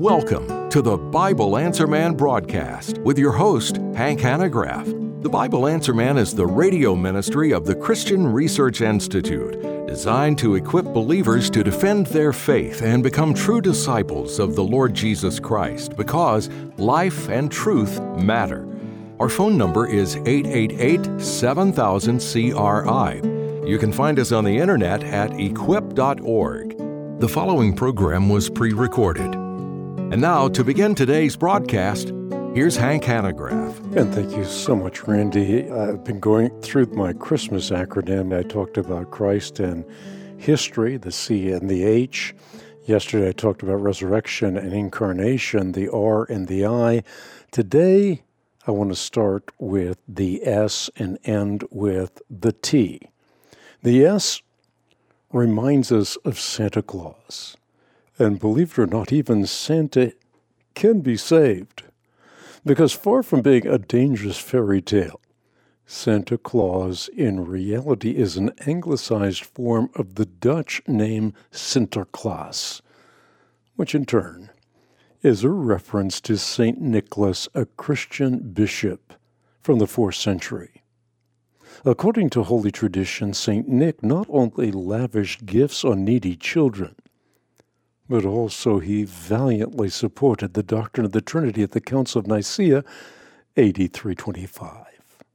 Welcome to the Bible Answer Man broadcast with your host, Hank Hanegraaff. The Bible Answer Man is the radio ministry of the Christian Research Institute, designed to equip believers to defend their faith and become true disciples of the Lord Jesus Christ, because life and truth matter. Our phone number is 888-7000-CRI. You can find us on the internet at equip.org. The following program was pre-recorded. And now, to begin today's broadcast, here's Hank Hanegraaff. And thank you so much, Randy. I've been going through my Christmas acronym. I talked about Christ and history, the C and the H. Yesterday I talked about resurrection and incarnation, the R and the I. Today I want to start with the S and end with the T. The S reminds us of Santa Claus. And believe it or not, even Santa can be saved. Because far from being a dangerous fairy tale, Santa Claus in reality is an anglicized form of the Dutch name Sinterklaas, which in turn is a reference to St. Nicholas, a Christian bishop from the 4th century. According to holy tradition, St. Nick not only lavished gifts on needy children, but also he valiantly supported the doctrine of the Trinity at the Council of Nicaea, AD 325.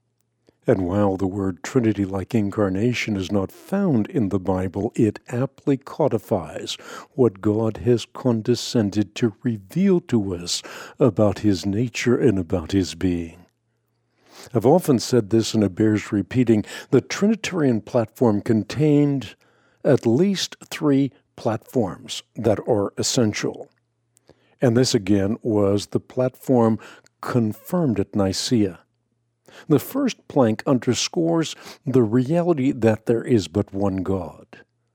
And while the word Trinity, like incarnation, is not found in the Bible, it aptly codifies what God has condescended to reveal to us about his nature and about his being. I've often said this, and it bears repeating: the Trinitarian platform contained at least 3 platforms that are essential. And this again was the platform confirmed at Nicaea. The first plank underscores the reality that there is but one God.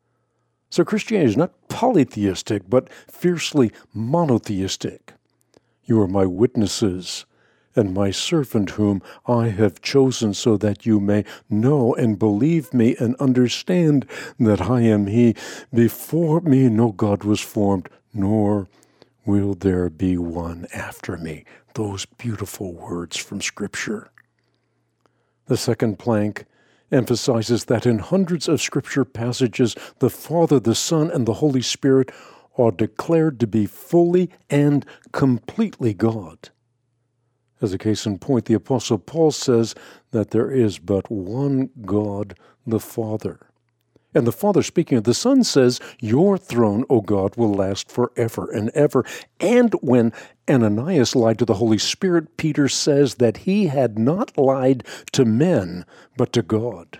So Christianity is not polytheistic, but fiercely monotheistic. You are my witnesses, and my servant whom I have chosen, so that you may know and believe me and understand that I am he. Before me no God was formed, nor will there be one after me. Those beautiful words from Scripture. The second plank emphasizes that in hundreds of Scripture passages, the Father, the Son, and the Holy Spirit are declared to be fully and completely God. As a case in point, the Apostle Paul says that there is but one God, the Father. And the Father, speaking of the Son, says, "Your throne, O God, will last forever and ever." And when Ananias lied to the Holy Spirit, Peter says that he had not lied to men, but to God.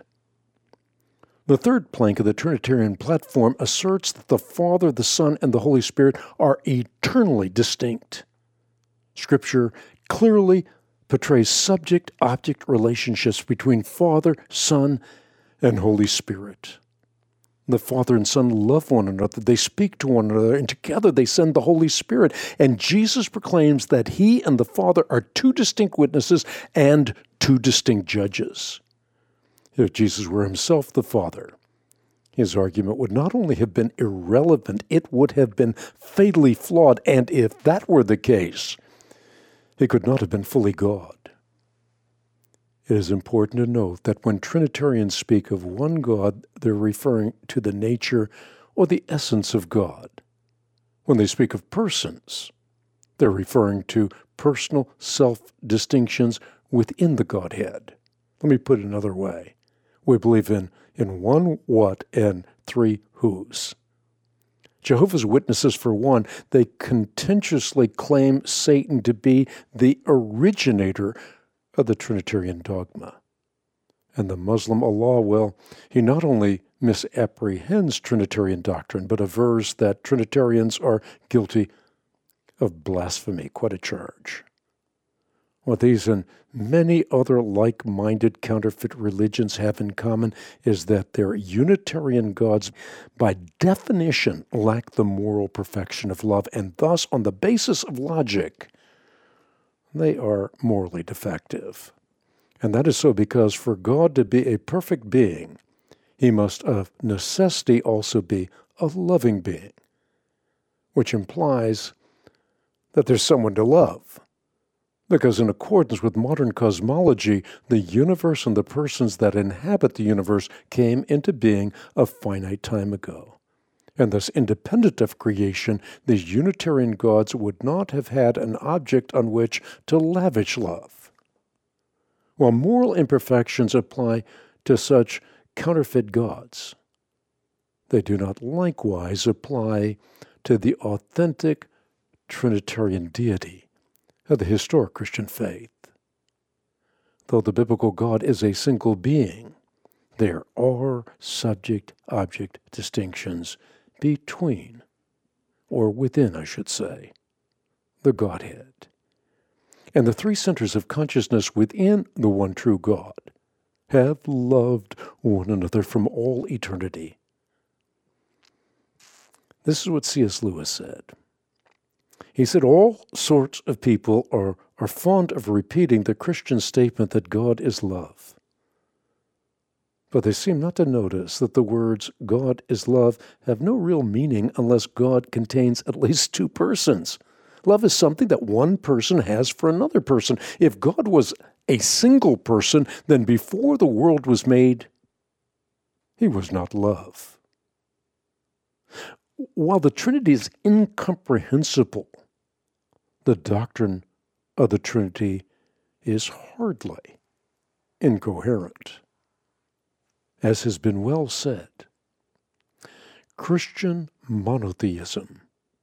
The third plank of the Trinitarian platform asserts that the Father, the Son, and the Holy Spirit are eternally distinct. Scripture clearly portrays subject-object relationships between Father, Son, and Holy Spirit. The Father and Son love one another, they speak to one another, and together they send the Holy Spirit. And Jesus proclaims that he and the Father are 2 distinct witnesses and 2 distinct judges. If Jesus were himself the Father, his argument would not only have been irrelevant, it would have been fatally flawed. And if that were the case, he could not have been fully God. It is important to note that when Trinitarians speak of one God, they're referring to the nature or the essence of God. When they speak of persons, they're referring to personal self-distinctions within the Godhead. Let me put it another way. We believe in one what and 3 whos. Jehovah's Witnesses, for one, they contentiously claim Satan to be the originator of the Trinitarian dogma. And the Muslim Allah, well, he not only misapprehends Trinitarian doctrine, but avers that Trinitarians are guilty of blasphemy. Quite a charge. What these and many other like-minded counterfeit religions have in common is that their Unitarian gods, by definition, lack the moral perfection of love, and thus, on the basis of logic, they are morally defective. And that is so because for God to be a perfect being, he must of necessity also be a loving being, which implies that there's someone to love. Because in accordance with modern cosmology, the universe and the persons that inhabit the universe came into being a finite time ago. And thus, independent of creation, these Unitarian gods would not have had an object on which to lavish love. While moral imperfections apply to such counterfeit gods, they do not likewise apply to the authentic Trinitarian deity of the historic Christian faith. Though the biblical God is a single being, there are subject-object distinctions between, or within, I should say, the Godhead. And the three centers of consciousness within the one true God have loved one another from all eternity. This is what C.S. Lewis said. He said, all sorts of people are fond of repeating the Christian statement that God is love. But they seem not to notice that the words God is love have no real meaning unless God contains at least two persons. Love is something that one person has for another person. If God was a single person, then before the world was made, he was not love. While the Trinity is incomprehensible, the doctrine of the Trinity is hardly incoherent. As has been well said, Christian monotheism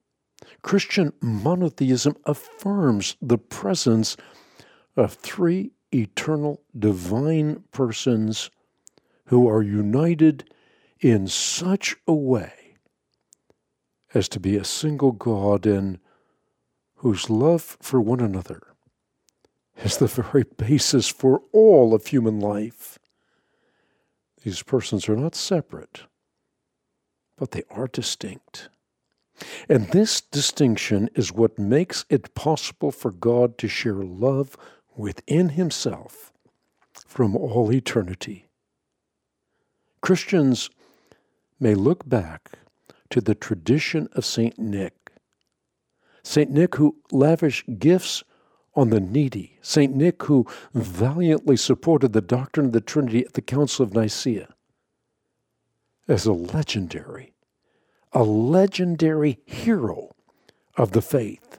affirms the presence of three eternal divine persons who are united in such a way as to be a single God and whose love for one another is the very basis for all of human life. These persons are not separate, but they are distinct. And this distinction is what makes it possible for God to share love within himself from all eternity. Christians may look back to the tradition of St. Nick who lavished gifts on the needy, St. Nick who valiantly supported the doctrine of the Trinity at the Council of Nicaea, as a legendary hero of the faith.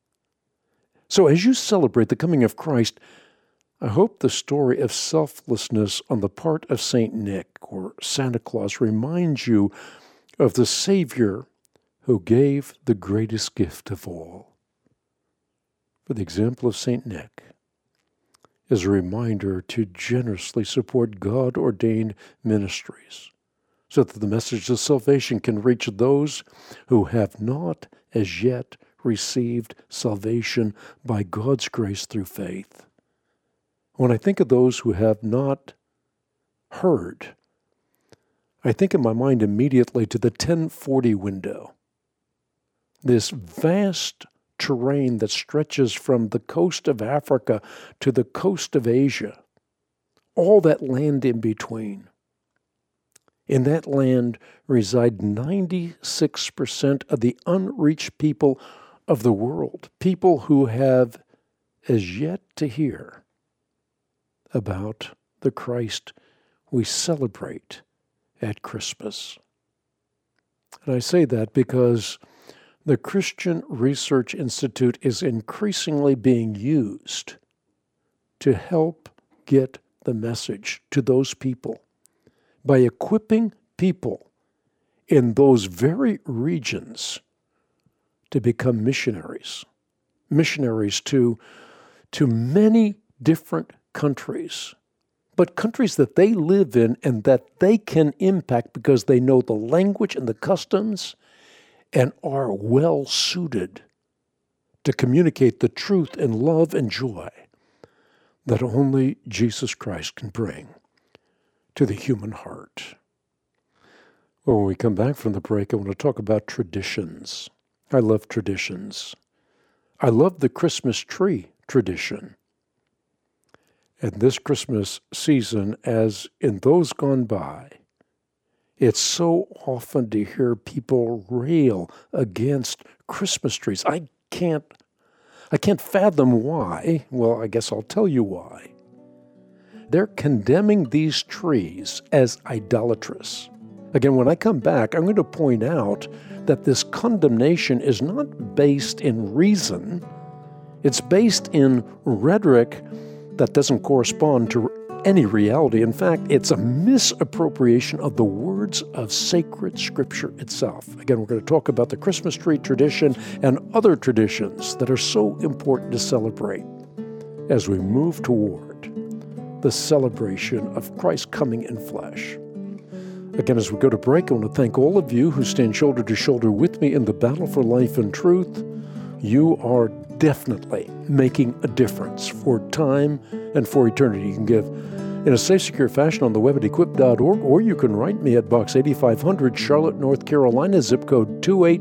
So as you celebrate the coming of Christ, I hope the story of selflessness on the part of St. Nick or Santa Claus reminds you of the Savior who gave the greatest gift of all. For the example of St. Nick is a reminder to generously support God-ordained ministries so that the message of salvation can reach those who have not as yet received salvation by God's grace through faith. When I think of those who have not heard, I think in my mind immediately to the 1040 window, this vast terrain that stretches from the coast of Africa to the coast of Asia, all that land in between. In that land reside 96% of the unreached people of the world, people who have as yet to hear about the Christ we celebrate at Christmas. And I say that because the Christian Research Institute is increasingly being used to help get the message to those people by equipping people in those very regions to become missionaries to many different countries, but countries that they live in and that they can impact because they know the language and the customs and are well suited to communicate the truth and love and joy that only Jesus Christ can bring to the human heart. Well, when we come back from the break, I want to talk about traditions. I love traditions. I love the Christmas tree tradition. And this Christmas season, as in those gone by, it's so often to hear people rail against Christmas trees. I can't I can't fathom why. Well, I guess I'll tell you why. They're condemning these trees as idolatrous. Again, when I come back, I'm going to point out that this condemnation is not based in reason. It's based in rhetoric that doesn't correspond to any reality. In fact, it's a misappropriation of the words of sacred Scripture itself. Again, we're going to talk about the Christmas tree tradition and other traditions that are so important to celebrate as we move toward the celebration of Christ coming in flesh. Again, as we go to break, I want to thank all of you who stand shoulder to shoulder with me in the battle for life and truth. You are definitely making a difference for time and for eternity. You can give in a safe, secure fashion on the web at equip.org, or you can write me at Box 8500, Charlotte, North Carolina, zip code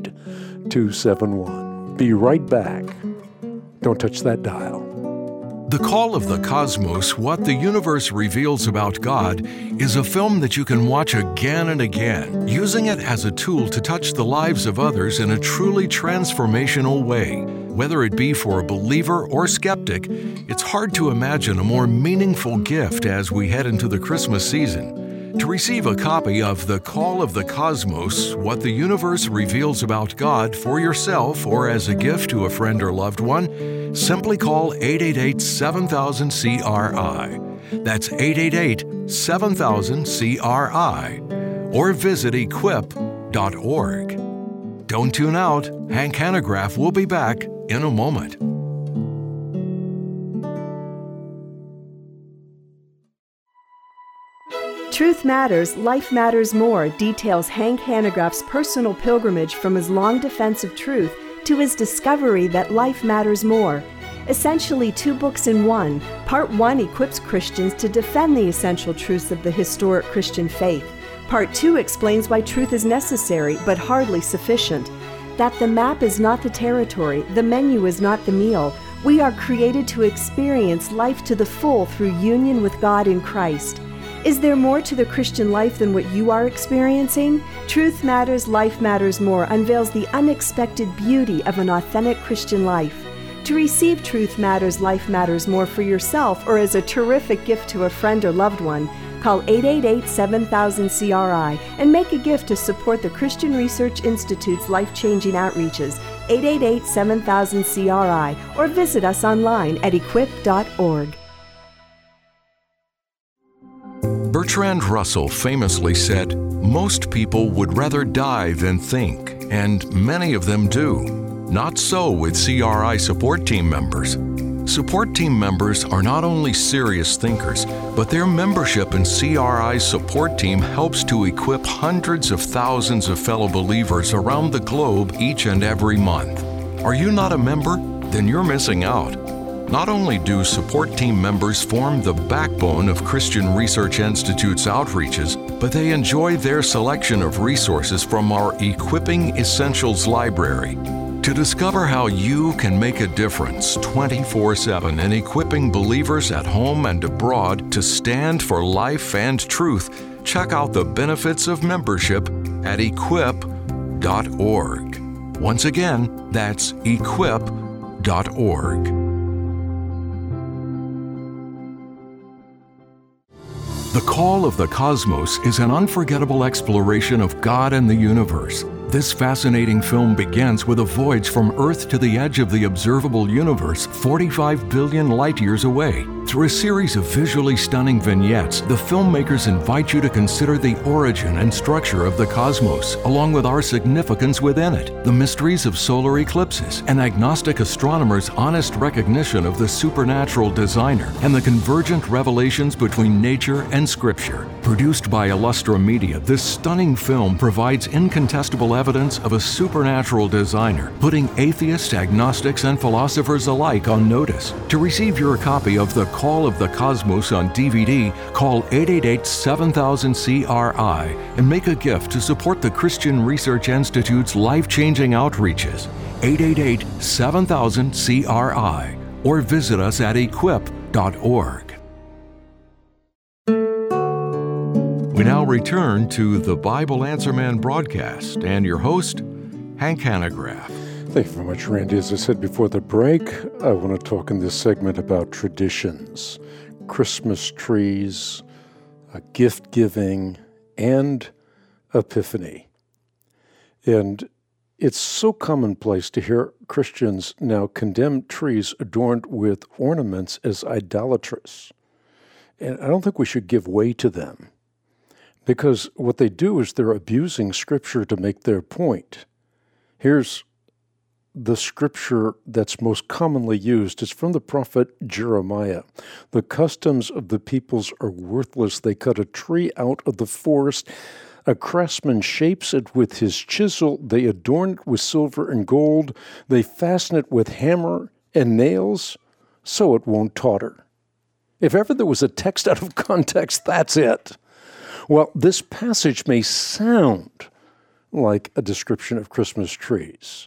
28271. Be right back. Don't touch that dial. The Call of the Cosmos, What the Universe Reveals About God, is a film that you can watch again and again, using it as a tool to touch the lives of others in a truly transformational way. Whether it be for a believer or skeptic, it's hard to imagine a more meaningful gift as we head into the Christmas season. To receive a copy of The Call of the Cosmos, What the Universe Reveals About God for yourself or as a gift to a friend or loved one, simply call 888-7000-CRI. That's 888-7000-CRI. Or visit equip.org. Don't tune out. Hank Hanegraaff will be back in a moment. Truth Matters, Life Matters More details Hank Hanegraaff's personal pilgrimage from his long defense of truth to his discovery that life matters more. Essentially 2 books in one, Part 1 equips Christians to defend the essential truths of the historic Christian faith. Part 2 explains why truth is necessary but hardly sufficient. That the map is not the territory, the menu is not the meal. We are created to experience life to the full through union with God in Christ. Is there more to the Christian life than what you are experiencing? Truth Matters, Life Matters More unveils the unexpected beauty of an authentic Christian life. To receive Truth Matters, Life Matters More for yourself or as a terrific gift to a friend or loved one, call 888-7000-CRI and make a gift to support the Christian Research Institute's life-changing outreaches, 888-7000-CRI, or visit us online at equip.org. Bertrand Russell famously said, "Most people would rather die than think, and many of them do. Not so with CRI support team members. Support team members are not only serious thinkers, but their membership in CRI's support team helps to equip hundreds of thousands of fellow believers around the globe each and every month. Are you not a member? Then you're missing out. Not only do support team members form the backbone of Christian Research Institute's outreaches, but they enjoy their selection of resources from our Equipping Essentials library. To discover how you can make a difference 24/7 in equipping believers at home and abroad to stand for life and truth, check out the benefits of membership at equip.org. Once again, that's equip.org. The Call of the Cosmos is an unforgettable exploration of God and the universe. This fascinating film begins with a voyage from Earth to the edge of the observable universe, 45 billion light-years away. Through a series of visually stunning vignettes, the filmmakers invite you to consider the origin and structure of the cosmos, along with our significance within it, the mysteries of solar eclipses, an agnostic astronomer's honest recognition of the supernatural designer, and the convergent revelations between nature and Scripture. Produced by Illustra Media, this stunning film provides incontestable evidence of a supernatural designer, putting atheists, agnostics, and philosophers alike on notice. To receive your copy of The Call of the Cosmos on DVD, call 888-7000-CRI and make a gift to support the Christian Research Institute's life-changing outreaches. 888-7000-CRI, or visit us at equip.org. We now return to the Bible Answer Man broadcast and your host, Hank Hanegraaff. Thank you very much, Randy. As I said before the break, I want to talk in this segment about traditions, Christmas trees, gift giving, and Epiphany. And it's so commonplace to hear Christians now condemn trees adorned with ornaments as idolatrous. And I don't think we should give way to them, because what they do is they're abusing Scripture to make their point. Here's the scripture that's most commonly used. It's from the prophet Jeremiah. The customs of the peoples are worthless. They cut a tree out of the forest. A craftsman shapes it with his chisel. They adorn it with silver and gold. They fasten it with hammer and nails, so it won't totter. If ever there was a text out of context, that's it. Well, this passage may sound like a description of Christmas trees.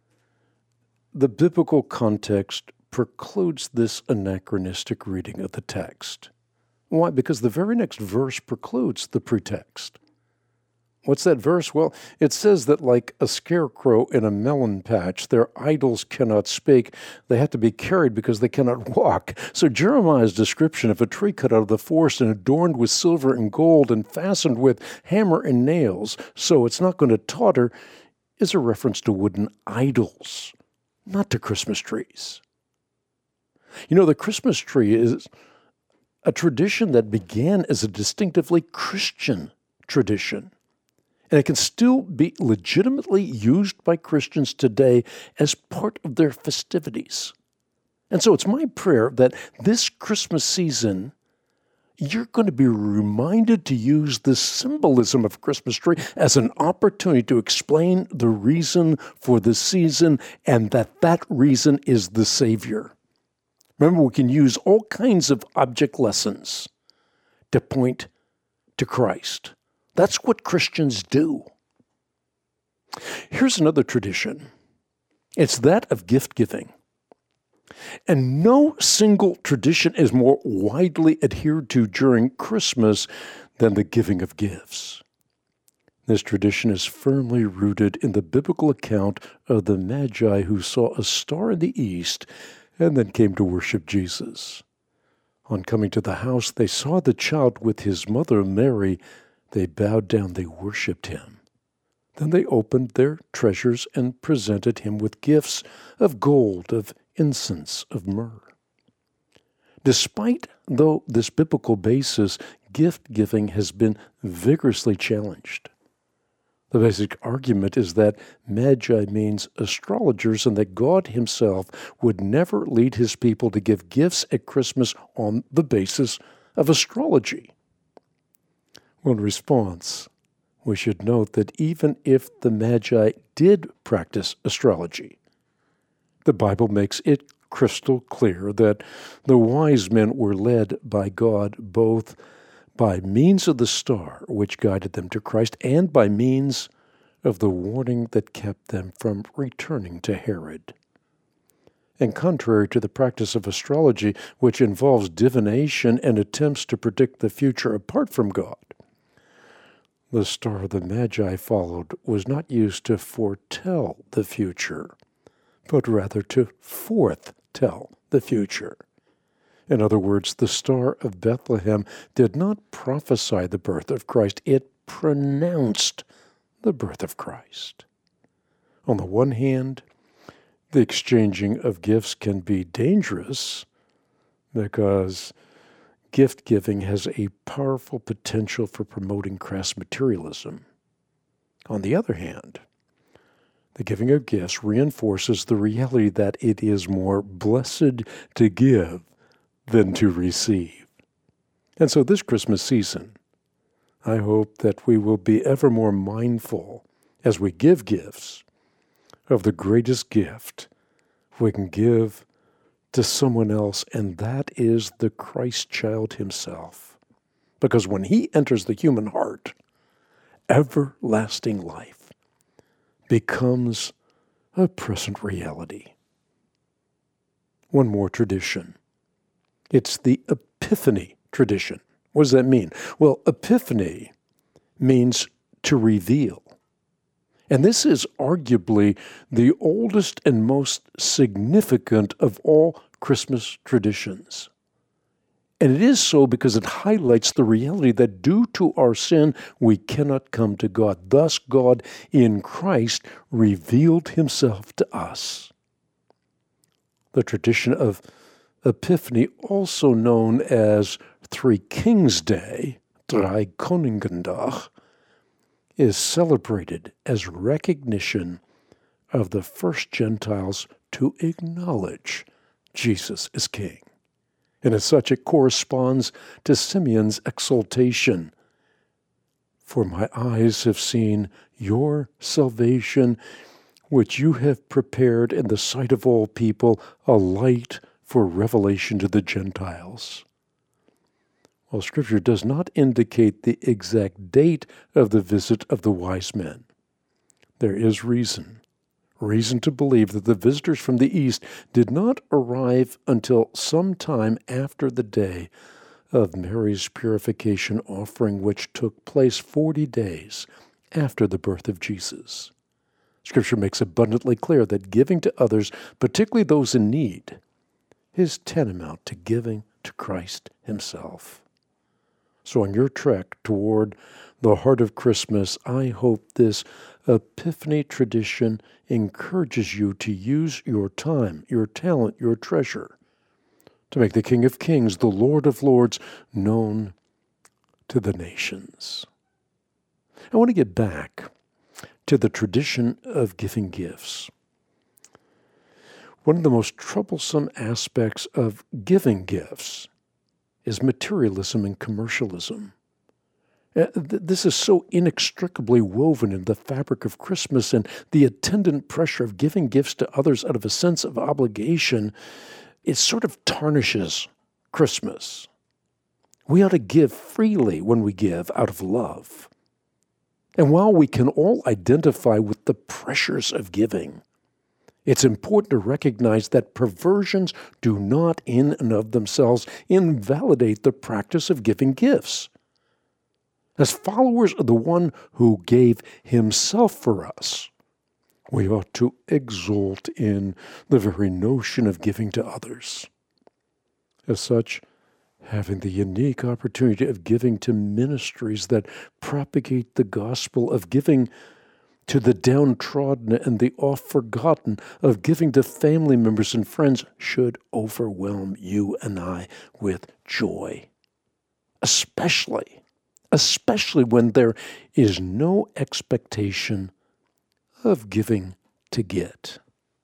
The biblical context precludes this anachronistic reading of the text. Why? Because the very next verse precludes the pretext. What's that verse? Well, it says that like a scarecrow in a melon patch, their idols cannot speak. They have to be carried because they cannot walk. So Jeremiah's description of a tree cut out of the forest and adorned with silver and gold and fastened with hammer and nails, so it's not going to totter, is a reference to wooden idols, not to Christmas trees. You know, the Christmas tree is a tradition that began as a distinctively Christian tradition. And it can still be legitimately used by Christians today as part of their festivities. And so it's my prayer that this Christmas season, you're going to be reminded to use the symbolism of Christmas tree as an opportunity to explain the reason for the season, and that reason is the Savior. Remember, we can use all kinds of object lessons to point to Christ. That's what Christians do. Here's another tradition. It's that of gift giving. And no single tradition is more widely adhered to during Christmas than the giving of gifts. This tradition is firmly rooted in the biblical account of the Magi who saw a star in the east and then came to worship Jesus. On coming to the house, they saw the child with his mother Mary. They bowed down, they worshipped him. Then they opened their treasures and presented him with gifts of gold, of incense, of myrrh. Despite, though, this biblical basis, gift-giving has been vigorously challenged. The basic argument is that Magi means astrologers and that God himself would never lead his people to give gifts at Christmas on the basis of astrology. Well, in response, we should note that even if the Magi did practice astrology, the Bible makes it crystal clear that the wise men were led by God both by means of the star which guided them to Christ and by means of the warning that kept them from returning to Herod. And contrary to the practice of astrology, which involves divination and attempts to predict the future apart from God, the star the Magi followed was not used to foretell the future, but rather to forthtell the future. In other words, the star of Bethlehem did not prophesy the birth of Christ, it pronounced the birth of Christ. On the one hand, the exchanging of gifts can be dangerous because gift-giving has a powerful potential for promoting crass materialism. On the other hand, the giving of gifts reinforces the reality that it is more blessed to give than to receive. And so this Christmas season, I hope that we will be ever more mindful as we give gifts of the greatest gift we can give to someone else, and that is the Christ child himself. Because when he enters the human heart, everlasting life becomes a present reality. One more tradition. It's the Epiphany tradition. What does that mean? Well, Epiphany means to reveal. And this is arguably the oldest and most significant of all Christmas traditions. And it is so because it highlights the reality that due to our sin, we cannot come to God. Thus, God in Christ revealed himself to us. The tradition of Epiphany, also known as Three Kings Day, Dreikönigendag, is celebrated as recognition of the first Gentiles to acknowledge Jesus as King. And as such, it corresponds to Simeon's exultation. For my eyes have seen your salvation, which you have prepared in the sight of all people, a light for revelation to the Gentiles. While Scripture does not indicate the exact date of the visit of the wise men, there is reason to believe that the visitors from the east did not arrive until some time after the day of Mary's purification offering, which took place 40 days after the birth of Jesus. Scripture makes abundantly clear that giving to others, particularly those in need, is tantamount to giving to Christ himself. So on your trek toward the heart of Christmas, I hope this Epiphany tradition encourages you to use your time, your talent, your treasure to make the King of Kings, the Lord of Lords, known to the nations. I want to get back to the tradition of giving gifts. One of the most troublesome aspects of giving gifts is materialism and commercialism. This is so inextricably woven in the fabric of Christmas, and the attendant pressure of giving gifts to others out of a sense of obligation, it sort of tarnishes Christmas. We ought to give freely when we give out of love. And while we can all identify with the pressures of giving, it's important to recognize that perversions do not in and of themselves invalidate the practice of giving gifts. As followers of the one who gave himself for us, we ought to exult in the very notion of giving to others. As such, having the unique opportunity of giving to ministries that propagate the gospel, of giving to the downtrodden and the oft-forgotten, of giving to family members and friends, should overwhelm you and I with joy, especially when there is no expectation of giving to get.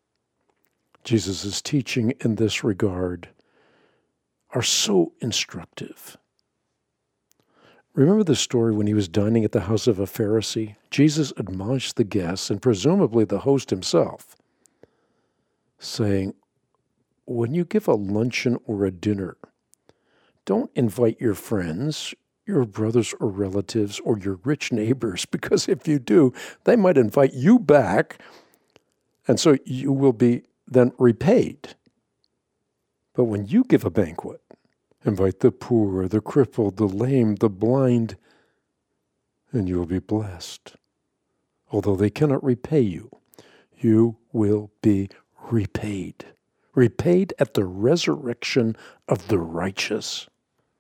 Jesus' teaching in this regard are so instructive. Remember the story when he was dining at the house of a Pharisee? Jesus admonished the guests, and presumably the host himself, saying, when you give a luncheon or a dinner, don't invite your friends, your brothers or relatives, or your rich neighbors, because if you do, they might invite you back, and so you will be then repaid. But when you give a banquet, invite the poor, the crippled, the lame, the blind, and you will be blessed. Although they cannot repay you, you will be repaid. Repaid at the resurrection of the righteous.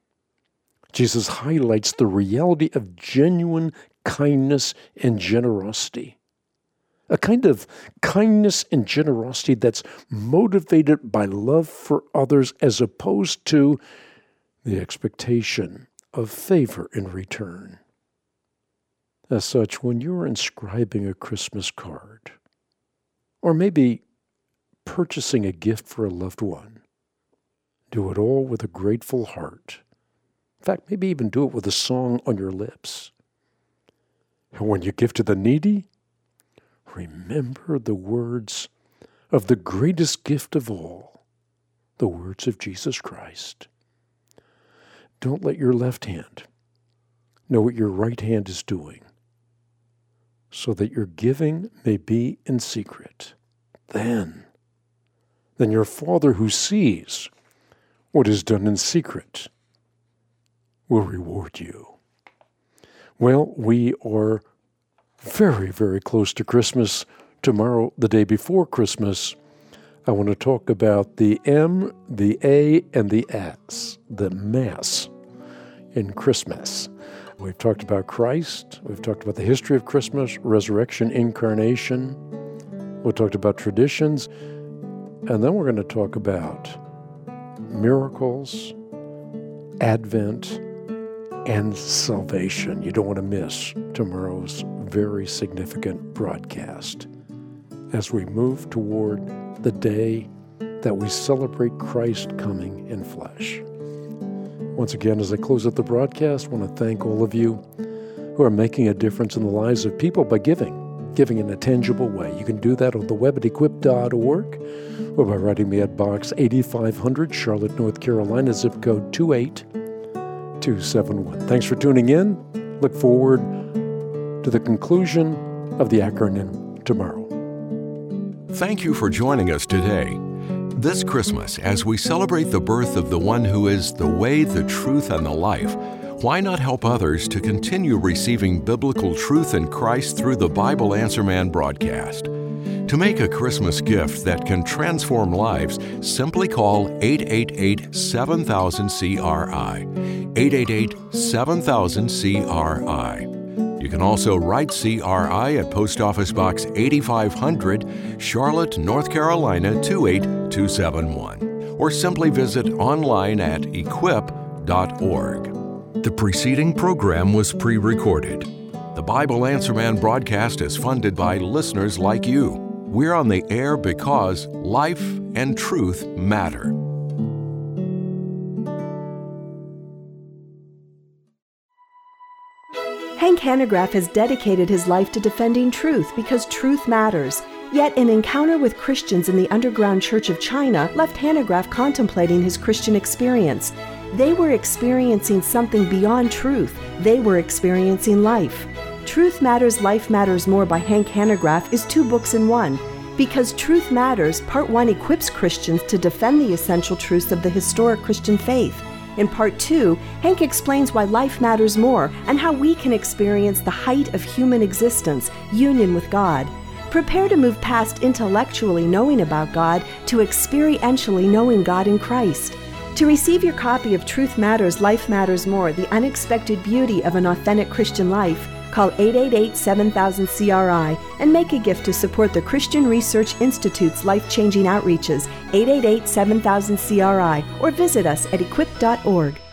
Jesus highlights the reality of genuine kindness and generosity. A kind of kindness and generosity that's motivated by love for others as opposed to the expectation of favor in return. As such, when you're inscribing a Christmas card, or maybe purchasing a gift for a loved one, do it all with a grateful heart. In fact, maybe even do it with a song on your lips. And when you give to the needy, remember the words of the greatest gift of all, the words of Jesus Christ. Don't let your left hand know what your right hand is doing, so that your giving may be in secret. Then your Father who sees what is done in secret will reward you. Well, we are very, very close to Christmas. Tomorrow, the day before Christmas, I want to talk about the M, the A, and the S, the Mass in Christmas. We've talked about Christ. We've talked about the history of Christmas, resurrection, incarnation. We talked about traditions. And then we're going to talk about miracles, Advent, and salvation. You don't want to miss tomorrow's very significant broadcast as we move toward the day that we celebrate Christ coming in flesh. Once again, as I close out the broadcast, I want to thank all of you who are making a difference in the lives of people by giving in a tangible way. You can do that on the web at equip.org or by writing me at Box 8500, Charlotte, North Carolina, zip code 28271. Thanks for tuning in. Look forward to the conclusion of the acronym tomorrow. Thank you for joining us today. This Christmas, as we celebrate the birth of the one who is the way, the truth, and the life, why not help others to continue receiving biblical truth in Christ through the Bible Answer Man broadcast? To make a Christmas gift that can transform lives, simply call 888-7000-CRI, 888-7000-CRI. You can also write CRI at Post Office Box 8500, Charlotte, North Carolina 28271, or simply visit online at equip.org. The preceding program was pre-recorded. The Bible Answer Man broadcast is funded by listeners like you. We're on the air because life and truth matter. Hank Hanegraaff has dedicated his life to defending truth because truth matters. Yet an encounter with Christians in the underground Church of China left Hanegraaff contemplating his Christian experience. They were experiencing something beyond truth. They were experiencing life. Truth Matters, Life Matters More by Hank Hanegraaff is 2 books in one. Because Truth Matters, Part 1 equips Christians to defend the essential truths of the historic Christian faith. In Part 2, Hank explains why life matters more and how we can experience the height of human existence, union with God. Prepare to move past intellectually knowing about God to experientially knowing God in Christ. To receive your copy of Truth Matters, Life Matters More, The Unexpected Beauty of an Authentic Christian Life, call 888-7000-CRI and make a gift to support the Christian Research Institute's life-changing outreaches, 888-7000-CRI, or visit us at equip.org.